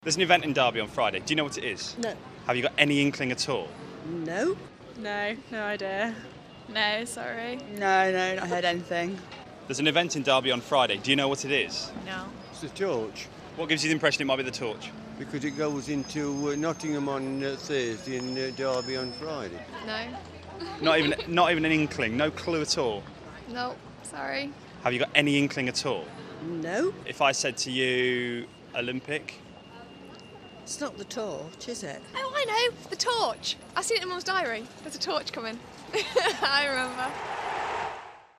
There's an event in Derby on Friday. Do you know what it is? No. Have you got any inkling at all? No? No idea. No, sorry. No, not heard anything. There's an event in Derby on Friday. Do you know what it is? No. It's the torch, What gives you the impression it might be the torch? because it goes into Nottingham on Thursday and Derby on Friday. No. Not even an inkling. No clue at all. No, sorry. Have you got any inkling at all? No? If I said to you Olympic, It's not the torch, is it? Oh, I know. The torch. I've seen it in Mum's diary. There's a torch coming. I remember.